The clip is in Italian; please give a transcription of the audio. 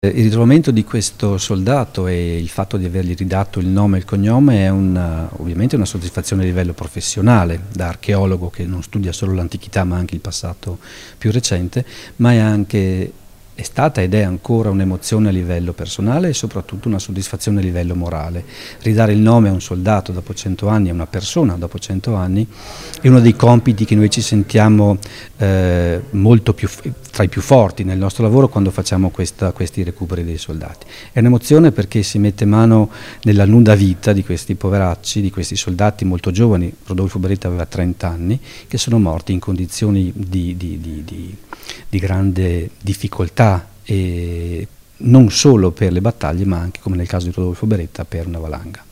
Il ritrovamento di questo soldato e il fatto di avergli ridato il nome e il cognome è ovviamente una soddisfazione a livello professionale, da archeologo che non studia solo l'antichità ma anche il passato più recente, ma è stata ed è ancora un'emozione a livello personale e soprattutto una soddisfazione a livello morale. Ridare il nome a un soldato dopo 100 anni, a una persona dopo 100 anni, è uno dei compiti che noi ci sentiamo tra i più forti nel nostro lavoro quando facciamo questi recuperi dei soldati. È un'emozione perché si mette mano nella nuda vita di questi poveracci, di questi soldati molto giovani. Rodolfo Beretta aveva 30 anni, che sono morti in condizioni di grande difficoltà, e non solo per le battaglie ma anche, come nel caso di Rodolfo Beretta, per una valanga.